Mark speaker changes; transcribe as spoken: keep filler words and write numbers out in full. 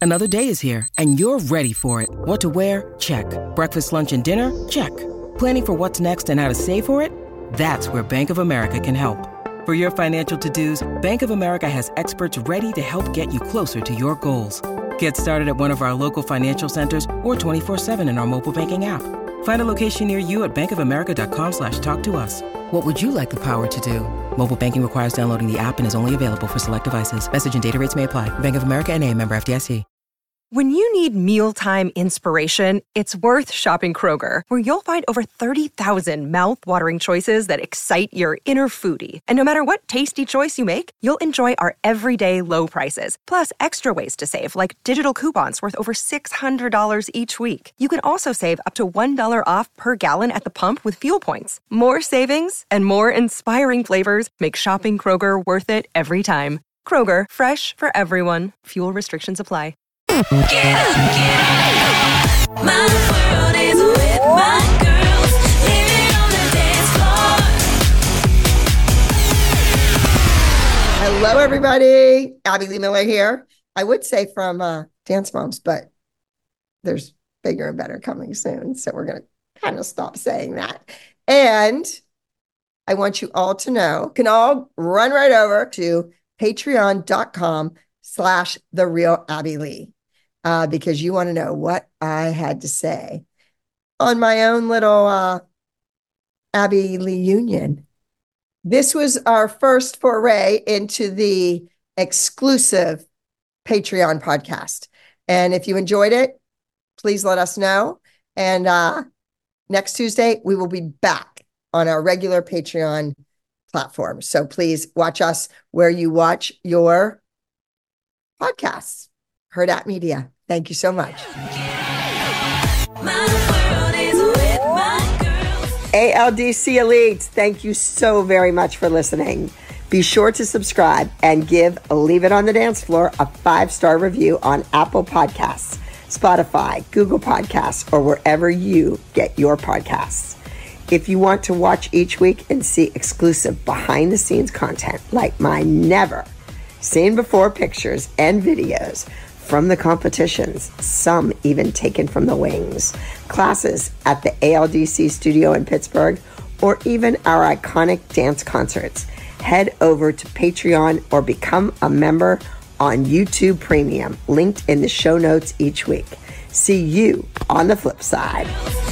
Speaker 1: Another day is here, and you're ready for it. What to wear? Check. Breakfast, lunch, and dinner? Check. Planning for what's next and how to save for it? That's where Bank of America can help. For your financial to-dos, Bank of America has experts ready to help get you closer to your goals. Get started at one of our local financial centers or twenty-four seven in our mobile banking app. Find a location near you at bankofamerica.com slash talk to us. What would you like the power to do? Mobile banking requires downloading the app and is only available for select devices. Message and data rates may apply. Bank of America N A, member F D I C.
Speaker 2: When you need mealtime inspiration, it's worth shopping Kroger, where you'll find over thirty thousand mouth-watering choices that excite your inner foodie. And no matter what tasty choice you make, you'll enjoy our everyday low prices, plus extra ways to save, like digital coupons worth over six hundred dollars each week. You can also save up to one dollar off per gallon at the pump with fuel points. More savings and more inspiring flavors make shopping Kroger worth it every time. Kroger, fresh for everyone. Fuel restrictions apply.
Speaker 3: Get up, get up. My world is with my girls. Living on the dance floor.
Speaker 4: Hello, everybody. Abby Lee Miller here. I would say from uh, Dance Moms, but there's bigger and better coming soon. So we're going to kind of stop saying that. And I want you all to know, can all run right over to patreon.com slash the real Abby Lee. Uh, because you want to know what I had to say on my own little uh, Abby Lee Union. This was our first foray into the exclusive Patreon podcast. And if you enjoyed it, please let us know. And uh, next Tuesday, we will be back on our regular Patreon platform. So please watch us where you watch your podcasts. Hurrdat Media. Thank you so much. A L D C Elite, thank you so very much for listening. Be sure to subscribe and give Leave It on the Dance Floor a five-star review on Apple Podcasts, Spotify, Google Podcasts, or wherever you get your podcasts. If you want to watch each week and see exclusive behind-the-scenes content like my never seen before pictures and videos from the competitions, some even taken from the wings, classes at the A L D C studio in Pittsburgh, or even our iconic dance concerts, head over to Patreon or become a member on YouTube Premium, linked in the show notes each week. See you on the flip side.